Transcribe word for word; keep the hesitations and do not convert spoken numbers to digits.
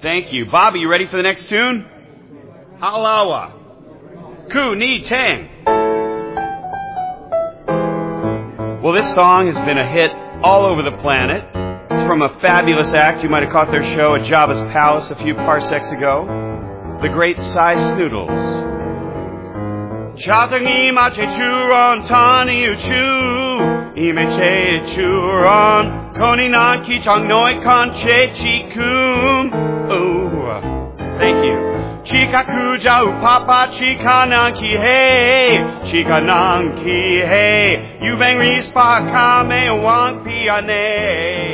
Thank you. Bobby, you ready for the next tune? Halawa. Ku Ni Tang. Well, this song has been a hit all over the planet. It's from a fabulous act. You might have caught their show at Jabba's Palace a few parsecs ago. The great Cy Snoodles. Chatangi mache churon tani uchu imeche churon koni nan ki chang noi kan che chi kun. Oh, thank you. Chikaku jau papa chikanan ki hey chikanan ki hey you bang rispa kame wang piane.